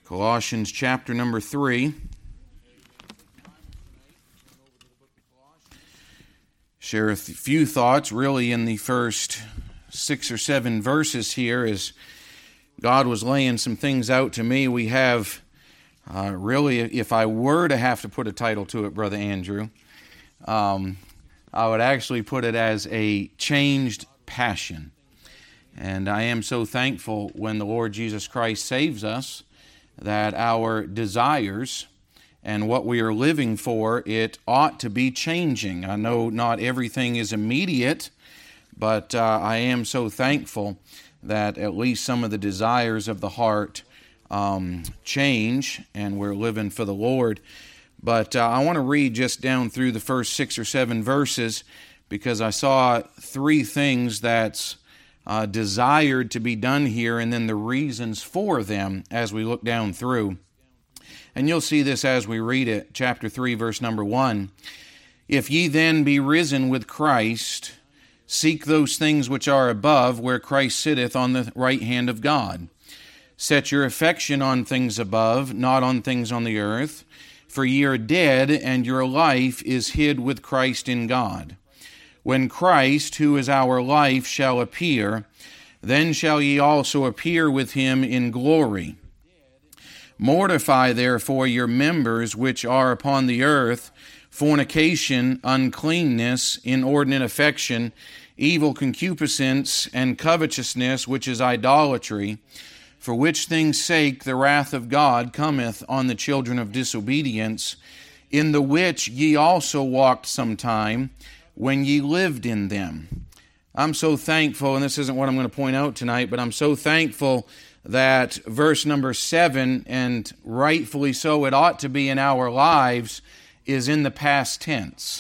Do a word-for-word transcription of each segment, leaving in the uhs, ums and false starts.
Colossians chapter number three. Share a few thoughts really in the first six or seven verses here as God was laying some things out to me. We have uh, really, if I were to have to put a title to it, Brother Andrew, um, I would actually put it as a changed passion. And I am so thankful when the Lord Jesus Christ saves us that our desires and what we are living for, it ought to be changing. I know not everything is immediate, but uh, I am so thankful that at least some of the desires of the heart um, change, and we're living for the Lord. But uh, I want to read just down through the first six or seven verses, because I saw three things that's uh, desired to be done here, and then the reasons for them as we look down through. And you'll see this as we read it, chapter three, verse number one. If ye then be risen with Christ, seek those things which are above, where Christ sitteth on the right hand of God. Set your affection on things above, not on things on the earth. For ye are dead, and your life is hid with Christ in God. When Christ, who is our life, shall appear, then shall ye also appear with him in glory. Mortify therefore your members which are upon the earth, fornication, uncleanness, inordinate affection, evil concupiscence, and covetousness, which is idolatry, for which things' sake the wrath of God cometh on the children of disobedience, in the which ye also walked sometime, when ye lived in them. I'm so thankful, and this isn't what I'm going to point out tonight, but I'm so thankful that verse number seven, and rightfully so it ought to be in our lives, is in the past tense.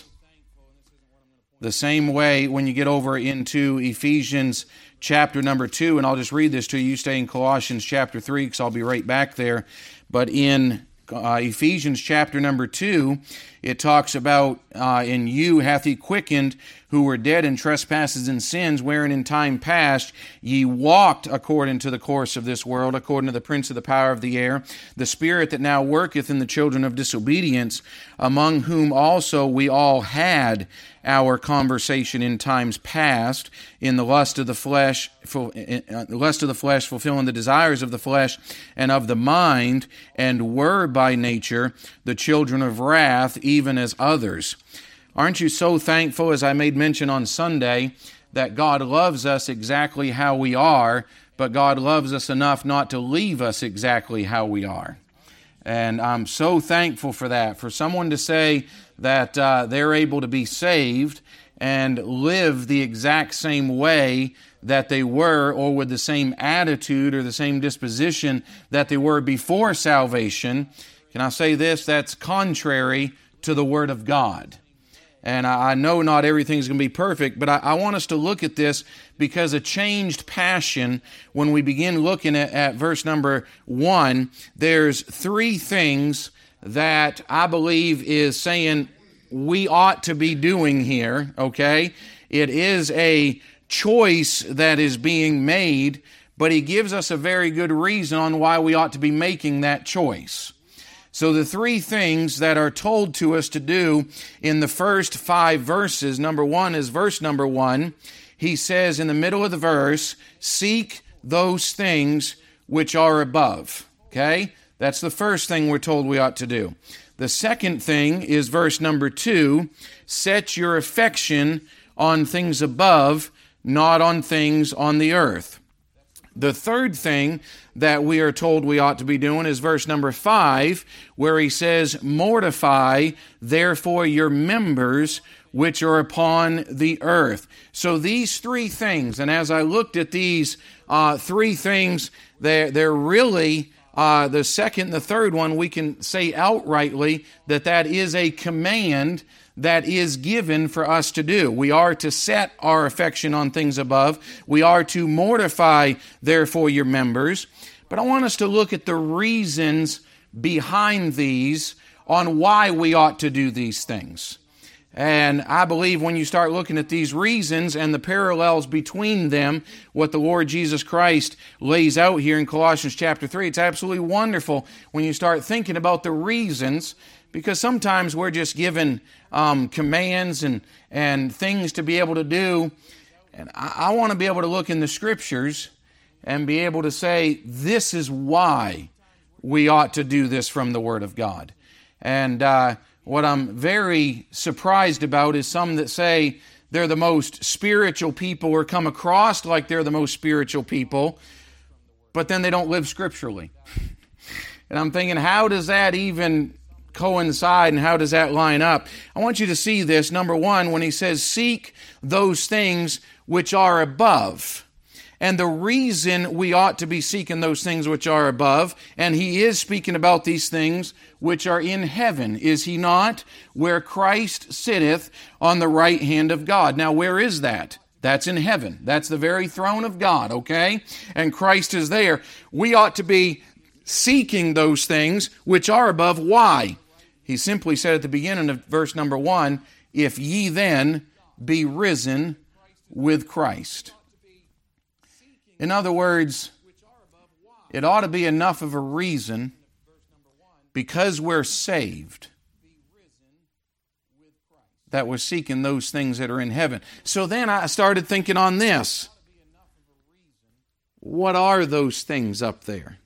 The same way when you get over into Ephesians chapter number two, and I'll just read this to you. You stay in Colossians chapter three, because I'll be right back there. But in uh, Ephesians chapter number two, it talks about, uh, in you hath he quickened, who were dead in trespasses and sins, wherein in time past ye walked according to the course of this world, according to the prince of the power of the air, the spirit that now worketh in the children of disobedience, among whom also we all had our conversation in times past, in the lust of the flesh, the lust of the flesh, fulfilling the desires of the flesh and of the mind, and were by nature the children of wrath, even as others. Aren't you so thankful, as I made mention on Sunday, that God loves us exactly how we are, but God loves us enough not to leave us exactly how we are. And I'm so thankful for that. For someone to say that uh, they're able to be saved and live the exact same way that they were, or with the same attitude or the same disposition that they were before salvation, can I say this? That's contrary to the Word of God. And I know not everything's going to be perfect, but I, I want us to look at this because a changed passion, when we begin looking at, at verse number one, there's three things that I believe is saying we ought to be doing here, okay? It is a choice that is being made, but he gives us a very good reason on why we ought to be making that choice. So the three things that are told to us to do in the first five verses, number one is verse number one. He says in the middle of the verse, seek those things which are above. Okay? That's the first thing we're told we ought to do. The second thing is verse number two, set your affection on things above, not on things on the earth. The third thing that we are told we ought to be doing is verse number five, where he says, mortify therefore your members which are upon the earth. So these three things, and as I looked at these uh, three things, they're, they're really, uh, the second and the third one, we can say outrightly that that is a command that is given for us to do. We are to set our affection on things above. We are to mortify, therefore, your members. But I want us to look at the reasons behind these on why we ought to do these things. And I believe when you start looking at these reasons and the parallels between them, what the Lord Jesus Christ lays out here in Colossians chapter three, it's absolutely wonderful when you start thinking about the reasons, because sometimes we're just given um, commands and, and things to be able to do. And I, I want to be able to look in the Scriptures and be able to say, this is why we ought to do this from the Word of God. And uh, what I'm very surprised about is some that say they're the most spiritual people or come across like they're the most spiritual people, but then they don't live scripturally. And I'm thinking, how does that even coincide and how does that line up? I want you to see this. Number one, when he says, seek those things which are above. And the reason we ought to be seeking those things which are above, and he is speaking about these things which are in heaven, is he not? Where Christ sitteth on the right hand of God. Now, where is that? That's in heaven. That's the very throne of God, okay? And Christ is there. We ought to be seeking those things which are above. Why? He simply said at the beginning of verse number one, if ye then be risen with Christ. In other words, it ought to be enough of a reason, because we're saved, that we're seeking those things that are in heaven. So then I started thinking on this. What are those things up there?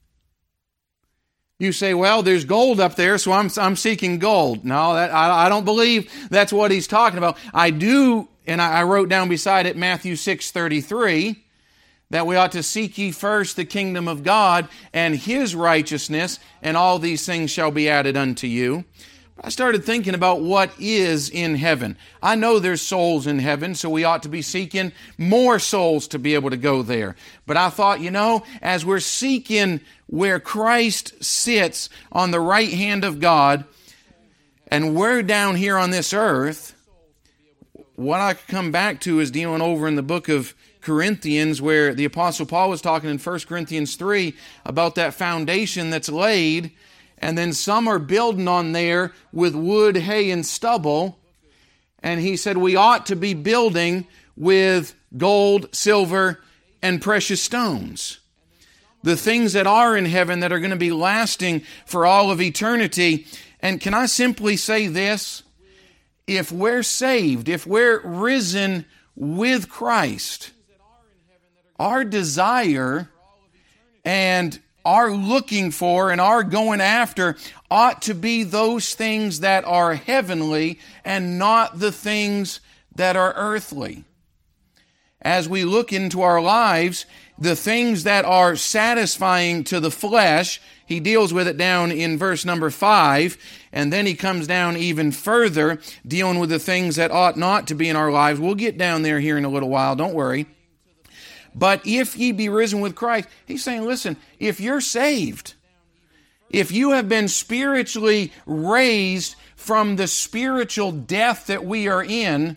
You say, well, there's gold up there, so I'm, I'm seeking gold. No, that, I, I don't believe that's what he's talking about. I do, and I, I wrote down beside it Matthew six thirty-three, that we ought to seek ye first the kingdom of God and His righteousness, and all these things shall be added unto you. I started thinking about what is in heaven. I know there's souls in heaven, so we ought to be seeking more souls to be able to go there. But I thought, you know, as we're seeking where Christ sits on the right hand of God, and we're down here on this earth, what I could come back to is dealing over in the book of Corinthians, where the Apostle Paul was talking in First Corinthians three about that foundation that's laid, and then some are building on there with wood, hay, and stubble. And he said we ought to be building with gold, silver, and precious stones. The things that are in heaven that are going to be lasting for all of eternity. And can I simply say this? If we're saved, if we're risen with Christ, our desire and our looking for and our going after ought to be those things that are heavenly and not the things that are earthly. As we look into our lives, the things that are satisfying to the flesh, he deals with it down in verse number five, and then he comes down even further, dealing with the things that ought not to be in our lives. We'll get down there here in a little while, don't worry. But if ye be risen with Christ, he's saying, listen, if you're saved, if you have been spiritually raised from the spiritual death that we are in,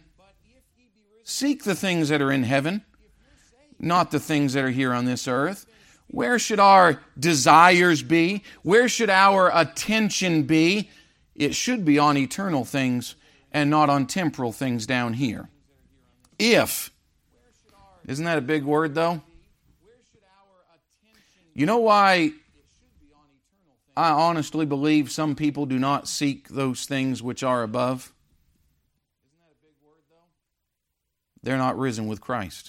seek the things that are in heaven, not the things that are here on this earth. Where should our desires be? Where should our attention be? It should be on eternal things and not on temporal things down here. If Isn't that a big word, though? You know why I honestly believe some people do not seek those things which are above? They're not risen with Christ.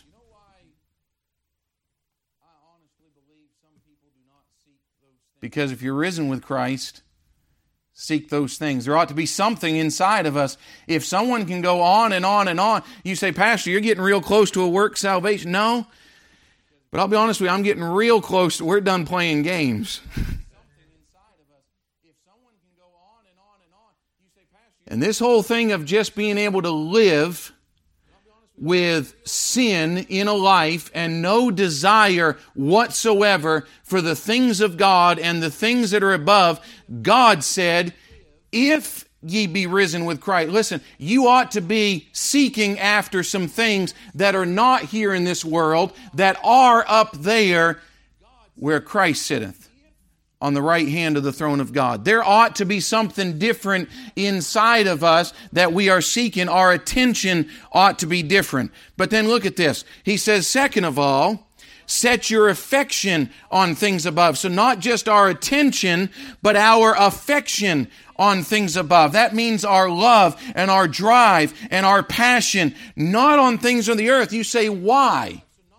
Because if you're risen with Christ, seek those things. There ought to be something inside of us. If someone can go on and on and on, you say, Pastor, you're getting real close to a work salvation. No, but I'll be honest with you, I'm getting real close to, we're done playing games. And this whole thing of just being able to live with sin in a life and no desire whatsoever for the things of God and the things that are above, God said, if ye be risen with Christ. Listen, you ought to be seeking after some things that are not here in this world, that are up there where Christ sitteth on the right hand of the throne of God. There ought to be something different inside of us that we are seeking. Our attention ought to be different. But then look at this. He says, second of all, set your affection on things above. So not just our attention, but our affection on things above. That means our love and our drive and our passion, not on things on the earth. You say, why?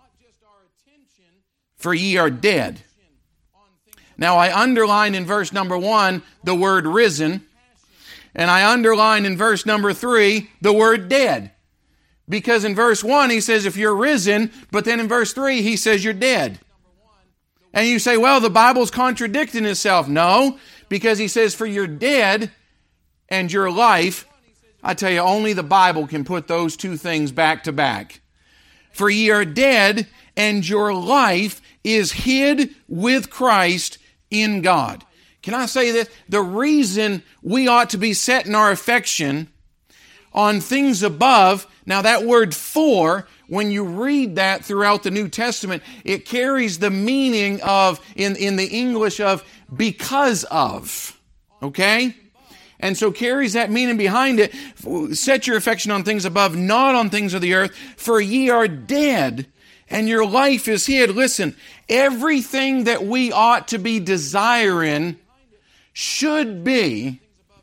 For ye are dead. Now, I underline in verse number one the word risen, and I underline in verse number three the word dead. Because in verse one he says, if you're risen, but then in verse three he says you're dead. And you say, well, the Bible's contradicting itself. No, because he says, for you're dead and your life, I tell you, only the Bible can put those two things back to back. For ye are dead and your life is hid with Christ in God. Can I say this? The reason we ought to be setting our affection on things above, now that word for, when you read that throughout the New Testament, it carries the meaning of, in, in the English of, because of. Okay? And so carries that meaning behind it. Set your affection on things above, not on things of the earth, for ye are dead and your life is hid. Listen, everything that we ought to be desiring should be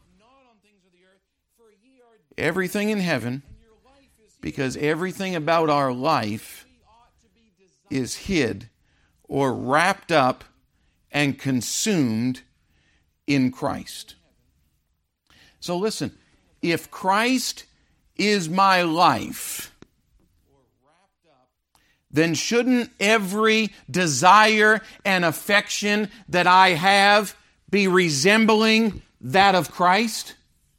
everything in heaven, because everything about our life is hid or wrapped up and consumed in Christ. So listen, if Christ is my life, then shouldn't every desire and affection that I have be resembling that of Christ?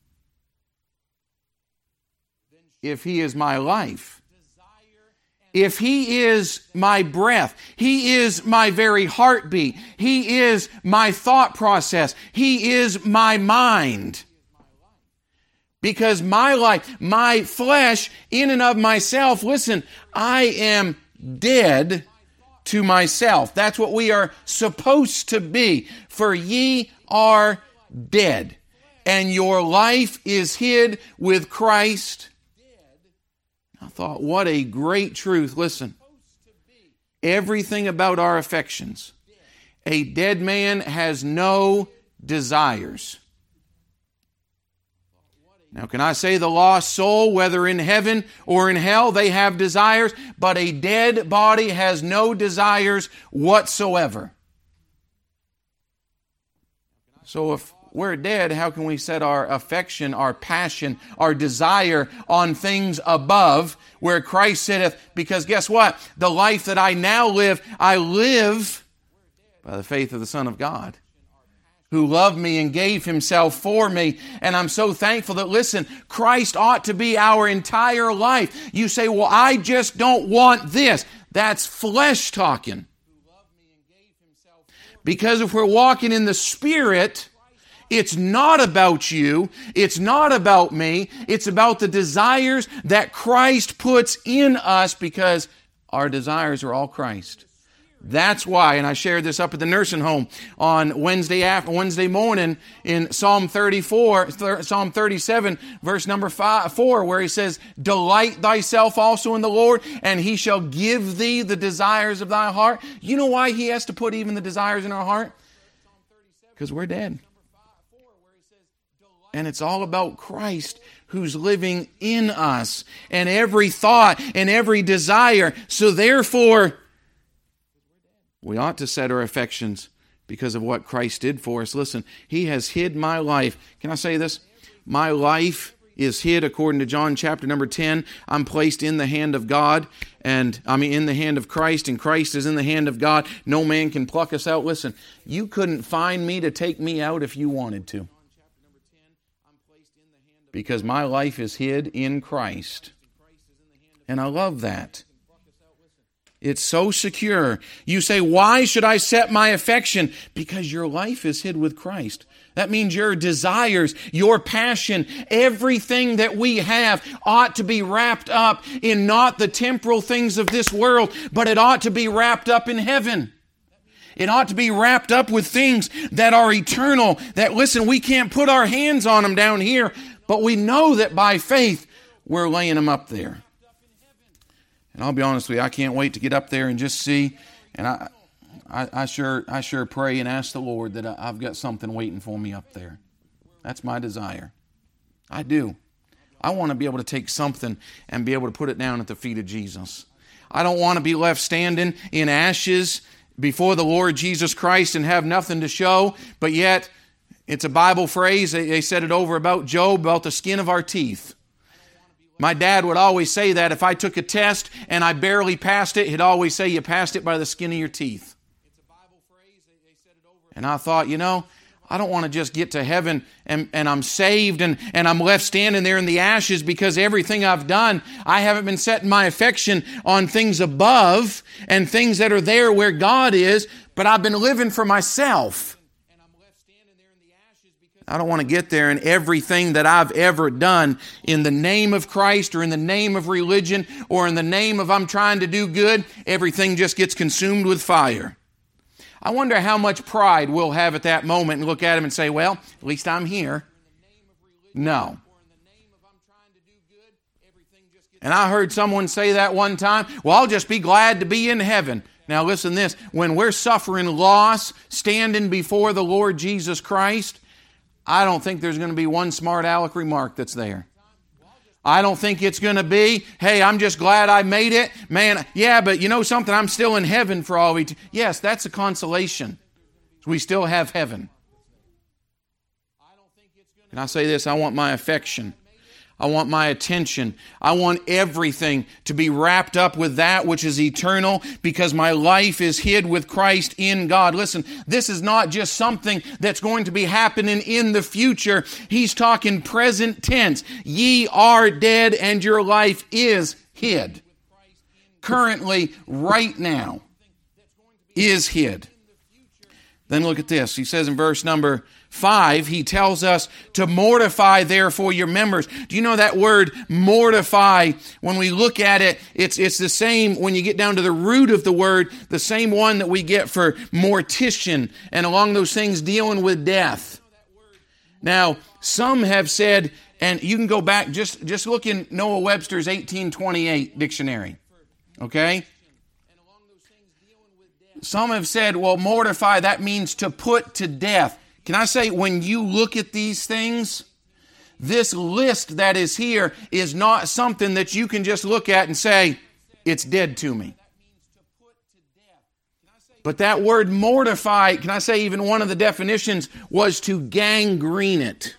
If He is my life, if He is my breath, He is my very heartbeat, He is my thought process, He is my mind. Because my life, my flesh, in and of myself, listen, I am dead to myself. That's what we are supposed to be. For ye are dead, and your life is hid with Christ. I thought, what a great truth. Listen, everything about our affections. A dead man has no desires. Now, can I say the lost soul, whether in heaven or in hell, they have desires, but a dead body has no desires whatsoever. So if we're dead, how can we set our affection, our passion, our desire on things above where Christ sitteth? Because guess what? The life that I now live, I live by the faith of the Son of God, who loved me and gave Himself for me. And I'm so thankful that, listen, Christ ought to be our entire life. You say, well, I just don't want this. That's flesh talking. Because if we're walking in the Spirit, it's not about you. It's not about me. It's about the desires that Christ puts in us, because our desires are all Christ. That's why, and I shared this up at the nursing home on Wednesday after Wednesday morning in Psalm thirty-four, Psalm thirty-seven, verse number five, four, where he says, "Delight thyself also in the Lord, and He shall give thee the desires of thy heart." You know why He has to put even the desires in our heart? Because we're dead. And it's all about Christ who's living in us, and every thought and every desire. So therefore, we ought to set our affections because of what Christ did for us. Listen, He has hid my life. Can I say this? My life is hid according to John chapter number ten. I'm placed in the hand of God, and I mean in the hand of Christ, and Christ is in the hand of God. No man can pluck us out. Listen, you couldn't find me to take me out if you wanted to, because my life is hid in Christ. And I love that. It's so secure. You say, why should I set my affection? Because your life is hid with Christ. That means your desires, your passion, everything that we have ought to be wrapped up in not the temporal things of this world, but it ought to be wrapped up in heaven. It ought to be wrapped up with things that are eternal, that, listen, we can't put our hands on them down here, but we know that by faith we're laying them up there. And I'll be honest with you, I can't wait to get up there and just see. And I, I, I sure, I sure pray and ask the Lord that I've got something waiting for me up there. That's my desire. I do. I want to be able to take something and be able to put it down at the feet of Jesus. I don't want to be left standing in ashes before the Lord Jesus Christ and have nothing to show, but yet it's a Bible phrase. They said it over about Job, about the skin of our teeth. My dad would always say that if I took a test and I barely passed it, he'd always say, you passed it by the skin of your teeth. And I thought, you know, I don't want to just get to heaven and, and I'm saved and, and I'm left standing there in the ashes because everything I've done, I haven't been setting my affection on things above and things that are there where God is, but I've been living for myself. I don't want to get there and everything that I've ever done in the name of Christ or in the name of religion or in the name of I'm trying to do good, everything just gets consumed with fire. I wonder how much pride we'll have at that moment and look at him and say, well, at least I'm here. No. And I heard someone say that one time, well, I'll just be glad to be in heaven. Now listen to this, when we're suffering loss, standing before the Lord Jesus Christ, I don't think there's going to be one smart aleck remark that's there. I don't think it's going to be, hey, I'm just glad I made it. Man, yeah, but you know something? I'm still in heaven for all eternity. Yes, that's a consolation. We still have heaven. And I say this, I want my affection. I want my attention. I want everything to be wrapped up with that which is eternal because my life is hid with Christ in God. Listen, this is not just something that's going to be happening in the future. He's talking present tense. Ye are dead and your life is hid. Currently, right now, is hid. Then look at this. He says in verse number Five, he tells us to mortify therefore your members. Do you know that word mortify? When we look at it, it's it's the same when you get down to the root of the word, the same one that we get for mortician and along those things dealing with death. Now, some have said, and you can go back, just, just look in Noah Webster's eighteen twenty-eight dictionary. Okay? Some have said, well, mortify, that means to put to death. Can I say, when you look at these things, this list that is here is not something that you can just look at and say, it's dead to me. But that word mortify, can I say even one of the definitions was to gangrene it.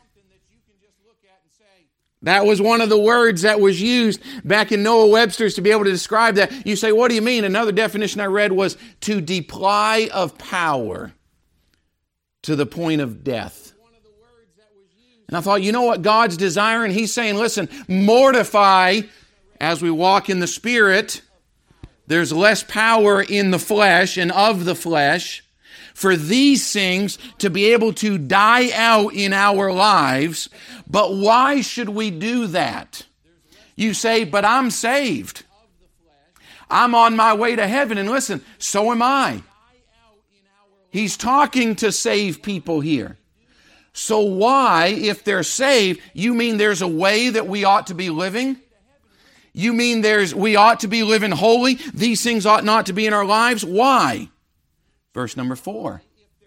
That was one of the words that was used back in Noah Webster's to be able to describe that. You say, what do you mean? Another definition I read was to deply of power. To the point of death. And I thought, you know what God's desiring? He's saying, listen, mortify as we walk in the Spirit. There's less power in the flesh and of the flesh for these things to be able to die out in our lives. But why should we do that? You say, but I'm saved. I'm on my way to heaven. And listen, so am I. He's talking to saved people here. So why, if they're saved, you mean there's a way that we ought to be living? You mean there's we ought to be living holy? These things ought not to be in our lives? Why? Verse number four.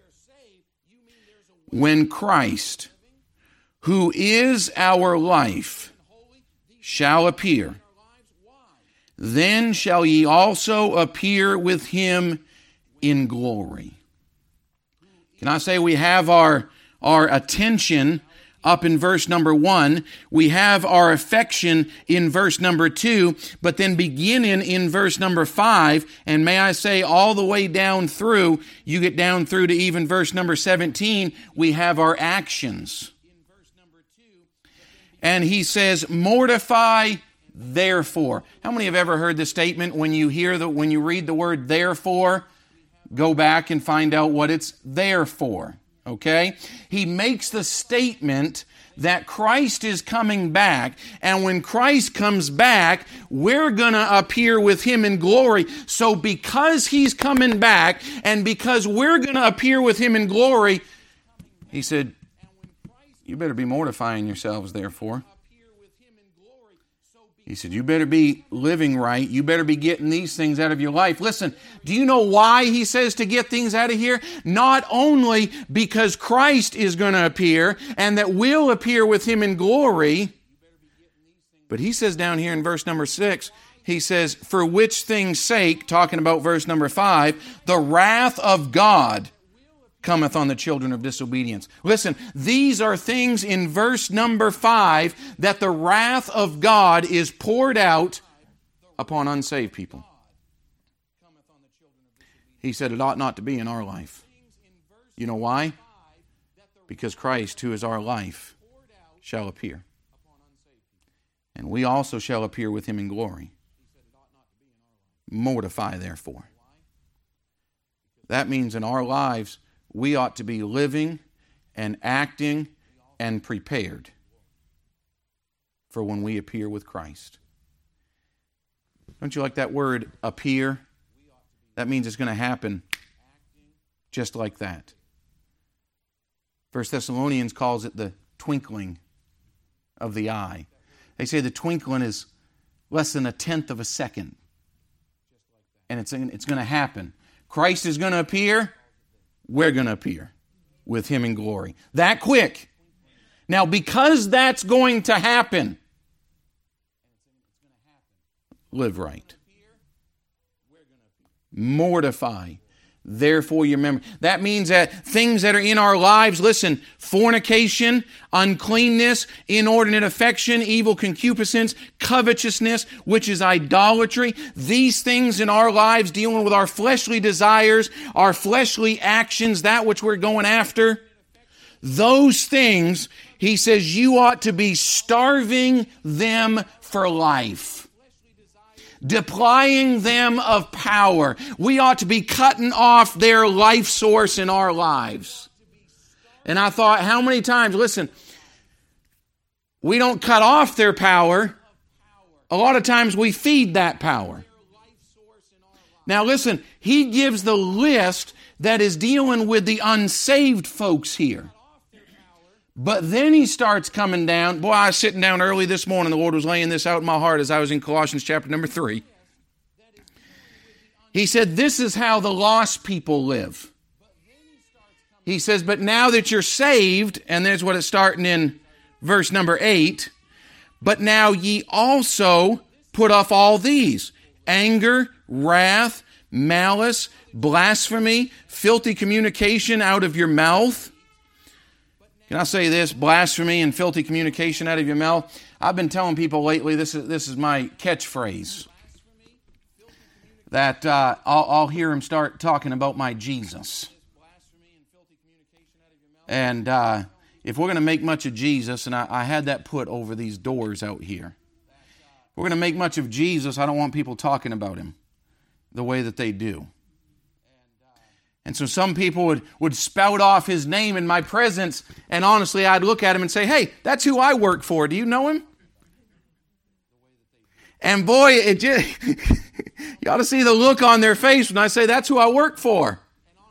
When Christ, who is our life, shall appear, then shall ye also appear with him in glory. Can I say we have our, our attention up in verse number one. We have our affection in verse number two, but then beginning in verse number five, and may I say all the way down through, you get down through to even verse number seventeen, we have our actions. And he says, mortify therefore. How many have ever heard the statement when you hear the, when you read the word therefore? Go back and find out what it's there for. Okay? He makes the statement that Christ is coming back, and when Christ comes back, we're going to appear with Him in glory. So because He's coming back, and because we're going to appear with Him in glory, He said, you better be mortifying yourselves, therefore. He said, you better be living right. You better be getting these things out of your life. Listen, do you know why He says to get things out of here? Not only because Christ is going to appear and that we'll appear with Him in glory, but He says down here in verse number six, He says, for which things' sake, talking about verse number five, the wrath of God cometh on the children of disobedience. Listen, these are things in verse number five that the wrath of God is poured out upon unsaved people. He said it ought not to be in our life. You know why? Because Christ, who is our life, shall appear. And we also shall appear with Him in glory. Mortify, therefore. That means in our lives, we ought to be living and acting and prepared for when we appear with Christ. Don't you like that word, appear? That means it's going to happen just like that. First Thessalonians calls it the twinkling of the eye. They say the twinkling is less than a tenth of a second. And it's, it's going to happen. Christ is going to appear. We're going to appear with Him in glory. That quick. Now, because that's going to happen, live right. Mortify. Therefore, you remember. That means that things that are in our lives, listen, fornication, uncleanness, inordinate affection, evil concupiscence, covetousness, which is idolatry. These things in our lives dealing with our fleshly desires, our fleshly actions, that which we're going after. Those things, he says, you ought to be starving them for life. Depriving them of power. We ought to be cutting off their life source in our lives. And I thought, how many times, listen, we don't cut off their power. A lot of times we feed that power. Now listen, he gives the list that is dealing with the unsaved folks here. But then he starts coming down. Boy, I was sitting down early this morning. The Lord was laying this out in my heart as I was in Colossians chapter number three. He said, this is how the lost people live. He says, but now that you're saved, and there's what it's starting in verse number eight, but now ye also put off all these: anger, wrath, malice, blasphemy, filthy communication out of your mouth. Can I say this? Blasphemy and filthy communication out of your mouth. I've been telling people lately, this is this is my catchphrase, that uh, I'll, I'll hear them start talking about my Jesus. And uh, if we're going to make much of Jesus, and I, I had that put over these doors out here. If we're going to make much of Jesus, I don't want people talking about Him the way that they do. And so some people would, would spout off His name in my presence, and honestly, I'd look at him and say, hey, that's who I work for. Do you know him? And boy, it just, you ought to see the look on their face when I say, that's who I work for.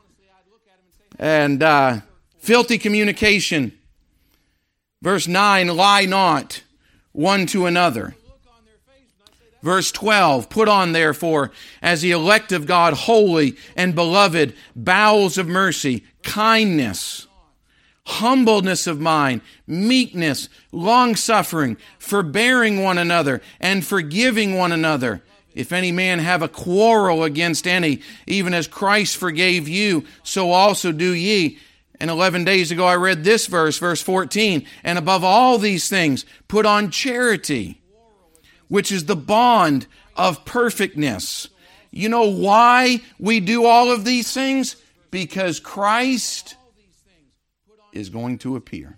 And uh, filthy communication. Verse nine, lie not one to another. Verse twelve, put on therefore as the elect of God, holy and beloved, bowels of mercy, kindness, humbleness of mind, meekness, long-suffering, forbearing one another, and forgiving one another. If any man have a quarrel against any, even as Christ forgave you, so also do ye. And eleven days ago I read this verse, verse fourteen, and above all these things, put on charity, which is the bond of perfectness. You know why we do all of these things? Because Christ is going to appear.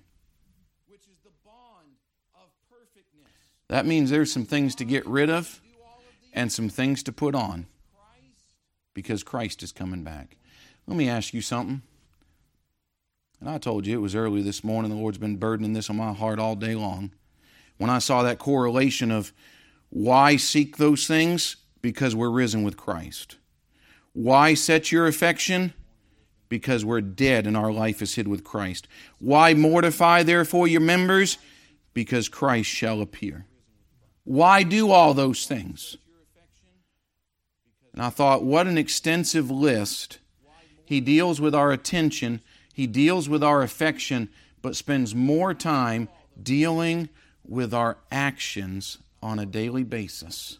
That means there's some things to get rid of and some things to put on, because Christ is coming back. Let me ask you something. And I told you it was early this morning. The Lord's been burdening this on my heart all day long. When I saw that correlation of why seek those things? Because we're risen with Christ. Why set your affection? Because we're dead and our life is hid with Christ. Why mortify therefore your members? Because Christ shall appear. Why do all those things? And I thought, what an extensive list. He deals with our attention, he deals with our affection, but spends more time dealing with our actions on a daily basis.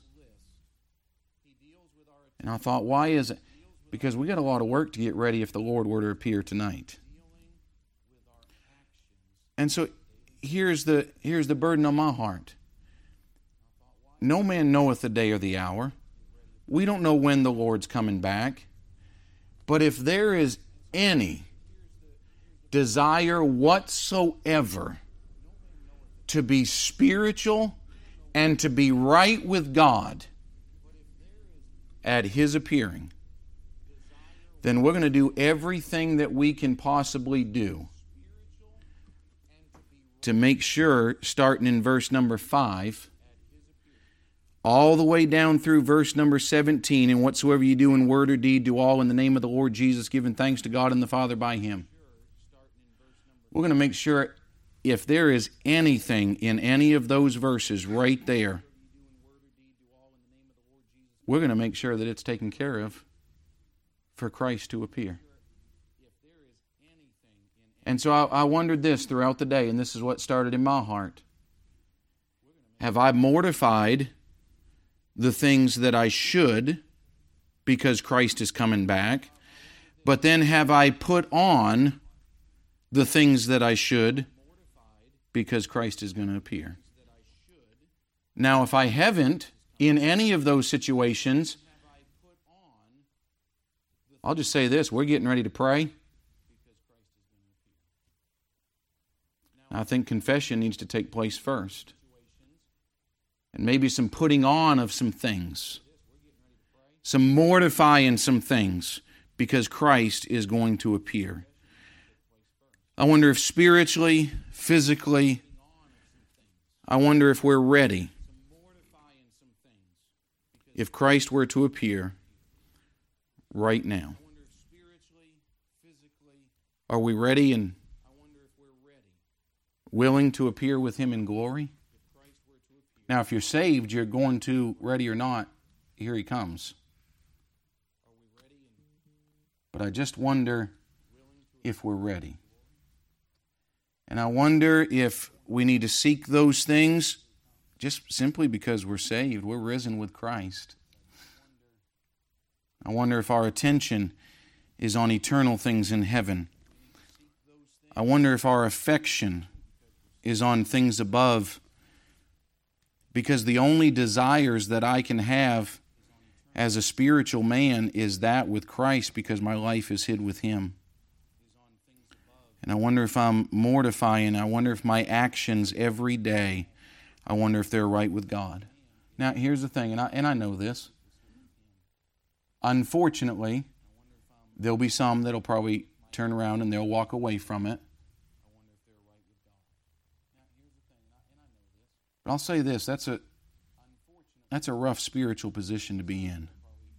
And I thought, why is it? Because we got a lot of work to get ready if the Lord were to appear tonight. And so here's the here's the burden on my heart. No man knoweth the day or the hour. We don't know when the Lord's coming back. But if there is any desire whatsoever to be spiritual and to be right with God at His appearing, then we're going to do everything that we can possibly do to make sure, starting in verse number five, all the way down through verse number seventeen, and whatsoever you do in word or deed, do all in the name of the Lord Jesus, giving thanks to God and the Father by Him. We're going to make sure if there is anything in any of those verses right there, we're going to make sure that it's taken care of for Christ to appear. And so I, I wondered this throughout the day, and this is what started in my heart. Have I mortified the things that I should because Christ is coming back? But then have I put on the things that I should because Christ is going to appear? Now, if I haven't in any of those situations, I'll just say this, we're getting ready to pray. I think confession needs to take place first. And maybe some putting on of some things. Some mortifying some things because Christ is going to appear. I wonder if spiritually, physically, I wonder if we're ready. If Christ were to appear right now. Are we ready and willing to appear with Him in glory? Now, if you're saved, you're going to, ready or not, here He comes. But I just wonder if we're ready. And I wonder if we need to seek those things just simply because we're saved. We're risen with Christ. I wonder if our attention is on eternal things in heaven. I wonder if our affection is on things above, because the only desires that I can have as a spiritual man is that with Christ, because my life is hid with Him. And I wonder if I'm mortifying. I wonder if my actions every day, I wonder if they're right with God. Now, here's the thing, and I, and I know this. Unfortunately, there'll be some that'll probably turn around and they'll walk away from it. But I'll say this, that's a that's a rough spiritual position to be in.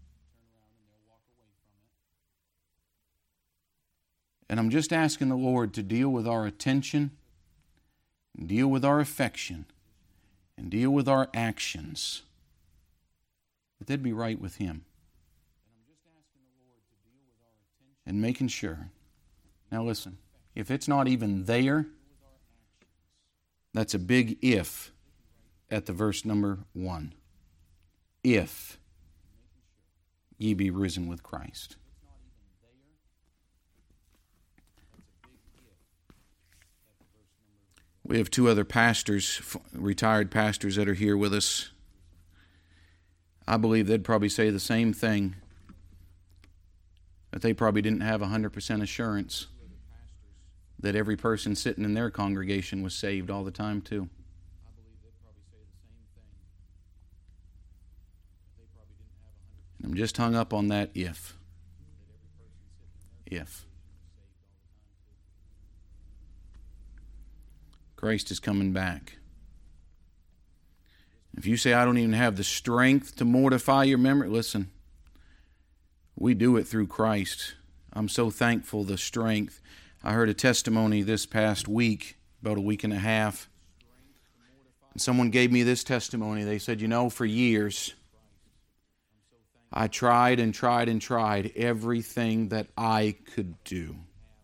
And I'm just asking the Lord to deal with our attention, and deal with our affection, and deal with our actions, that they'd be right with Him. And making sure. Now listen, if it's not even there, that's a big if at the verse number one. If ye be risen with Christ. We have two other pastors, retired pastors that are here with us. I believe they'd probably say the same thing, that they probably didn't have one hundred percent assurance that every person sitting in their congregation was saved all the time too. I'm just hung up on that if. If. Christ is coming back. If you say, I don't even have the strength to mortify your memory, listen, we do it through Christ. I'm so thankful the strength. I heard a testimony this past week, about a week and a half. And someone gave me this testimony. They said, you know, for years, I tried and tried and tried everything that I could do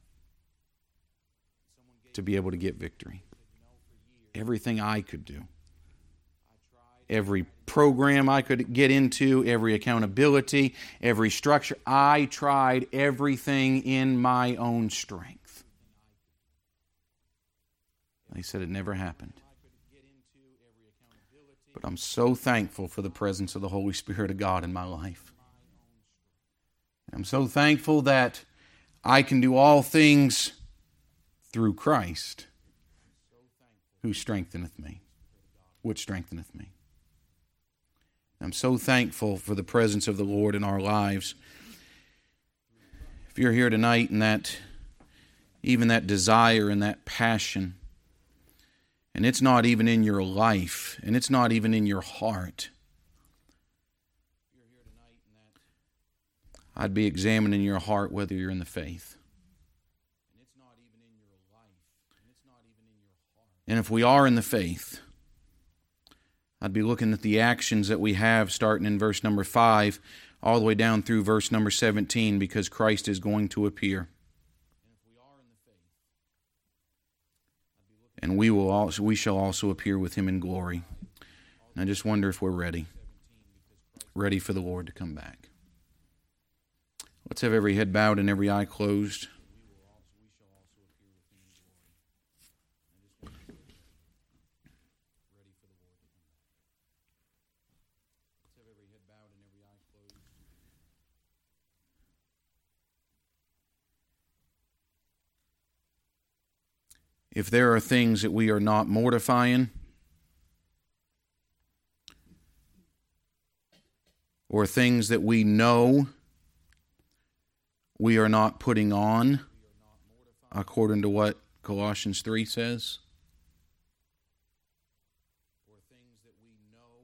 to be able to get victory. Everything I could do. Every program I could get into, every accountability, every structure. I tried everything in my own strength. They said it never happened. But I'm so thankful for the presence of the Holy Spirit of God in my life. I'm so thankful that I can do all things through Christ, who strengtheneth me, which strengtheneth me. I'm so thankful for the presence of the Lord in our lives. If you're here tonight and that, even that desire and that passion, and it's not even in your life, and it's not even in your heart, I'd be examining your heart whether you're in the faith. And if we are in the faith, I'd be looking at the actions that we have starting in verse number five all the way down through verse number seventeen, because Christ is going to appear. And we will also we shall also appear with him in glory. And I just wonder if we're ready. Ready for the Lord to come back. Let's have every head bowed and every eye closed. If there are things that we are not mortifying, or things that we know we are not putting on, according to what Colossians three says, or things that we know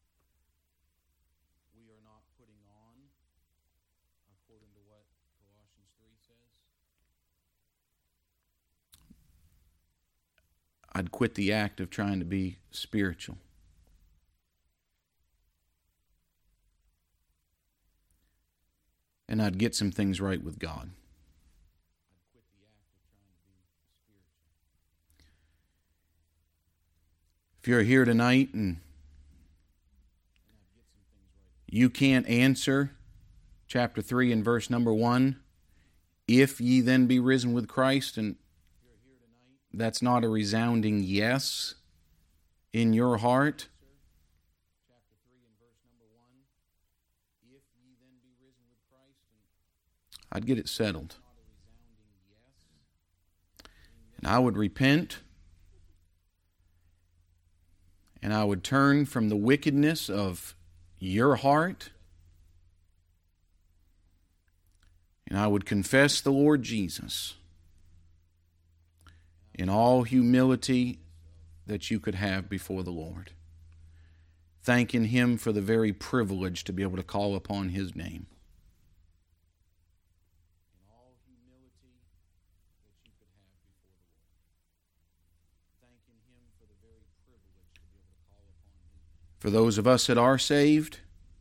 we are not putting on, according to what Colossians three says, I'd quit the act of trying to be spiritual. And I'd get some things right with God. If you're here tonight and you can't answer chapter three and verse number one, if ye then be risen with Christ, and that's not a resounding yes in your heart, I'd get it settled. And I would repent, and I would turn from the wickedness of your heart, and I would confess the Lord Jesus in all humility that you could have before the Lord, thanking Him for the very privilege to be able to call upon His name. For those of us that are saved,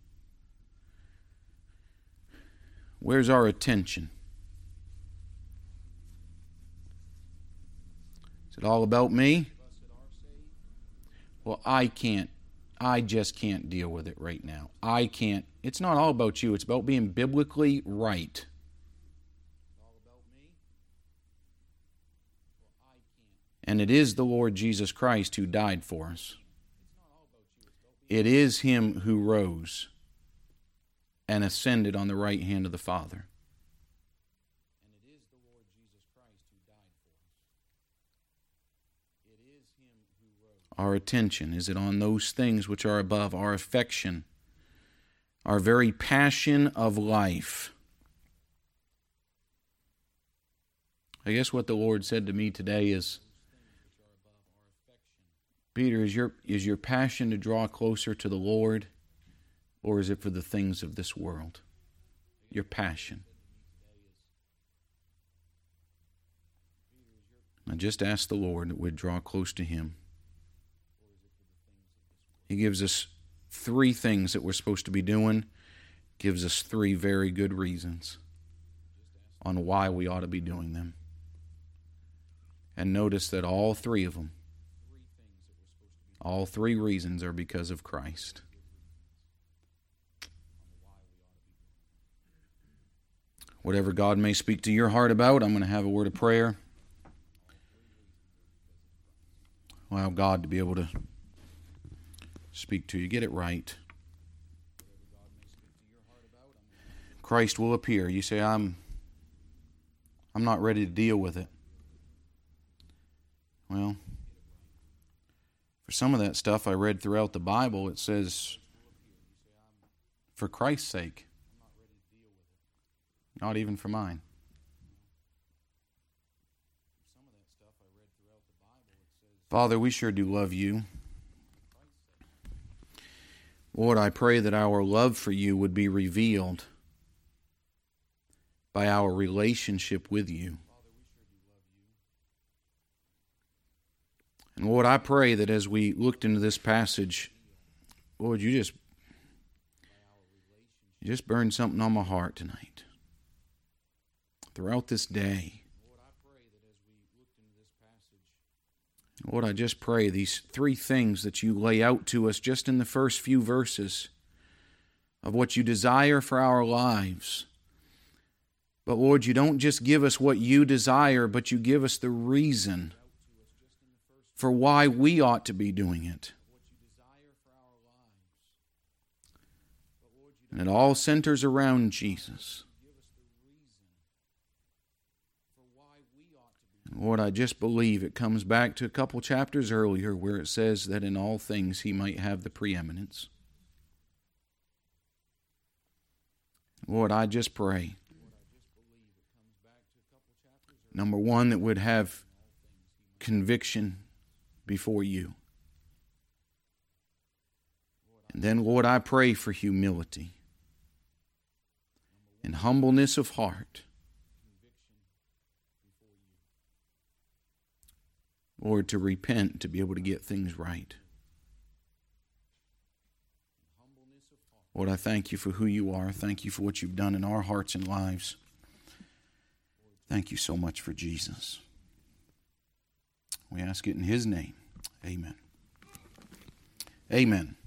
where's our attention? Is it all about me? Well, I can't. I just can't deal with it right now. I can't. It's not all about you. It's about being biblically right. And it is the Lord Jesus Christ who died for us. It is Him who rose and ascended on the right hand of the Father. Our attention, is it on those things which are above? Our affection, our very passion of life. I guess what the Lord said to me today is, Peter, is your, is your passion to draw closer to the Lord, or is it for the things of this world? Your passion. I just ask the Lord that we'd draw close to Him. He gives us three things that we're supposed to be doing, gives us three very good reasons on why we ought to be doing them. And notice that all three of them, all three reasons are because of Christ. Whatever God may speak to your heart about, I'm going to have a word of prayer. Allow God to be able to speak to you. Get it right. Christ will appear. You say, I'm, I'm not ready to deal with it. Well, for some of that stuff I read throughout the Bible, it says, for Christ's sake. Not even for mine. Father, we sure do love you. Lord, I pray that our love for you would be revealed by our relationship with you. And Lord, I pray that as we looked into this passage, Lord, you just, you just burned something on my heart tonight. Throughout this day. Lord, I just pray these three things that you lay out to us just in the first few verses of what you desire for our lives. But Lord, you don't just give us what you desire, but you give us the reason for why we ought to be doing it. And it all centers around Jesus. Lord, I just believe it comes back to a couple chapters earlier where it says that in all things He might have the preeminence. Lord, I just pray, number one, that we'd have conviction before you. And then, Lord, I pray for humility and humbleness of heart. Lord, to repent, to be able to get things right. Lord, I thank you for who you are. Thank you for what you've done in our hearts and lives. Thank you so much for Jesus. We ask it in His name. Amen. Amen.